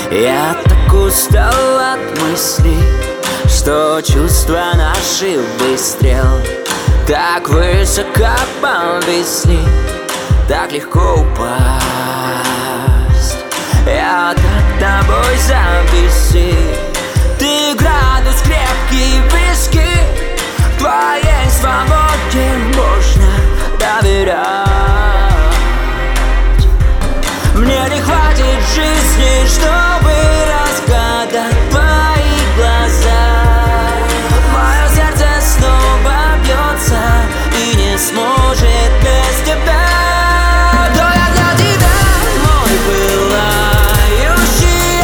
Я так устал от мыслей, что чувства наши выстрел так высоко повисли, так легко упасть. Я так тобой зависи, ты градус крепкий виски, твоей свободе можно доверять. Мне не хватит жизни, чтобы разгадать твои глаза. Мое сердце снова бьется и не сможет без тебя. Кто я для тебя, мой пылающий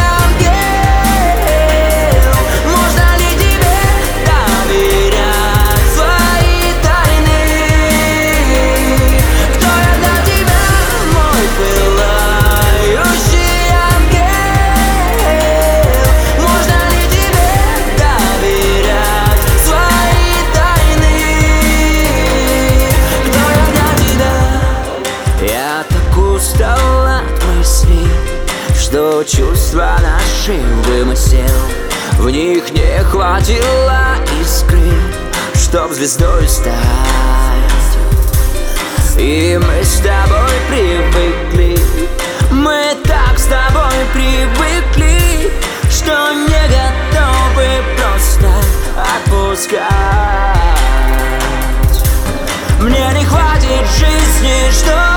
ангел? Можно ли тебе доверять свои тайны? Кто я для тебя, мой пылающий ангел? Можно ли тебе доверять свои тайны? Кто я для тебя? Я так устал от мыслей, что чувства наши вымысел. В них не хватило искры, чтоб звездой стать. И мы с тобой привыкли, мы так с тобой привыкли, что не готовы просто отпускать. Мне не хватит жизни, что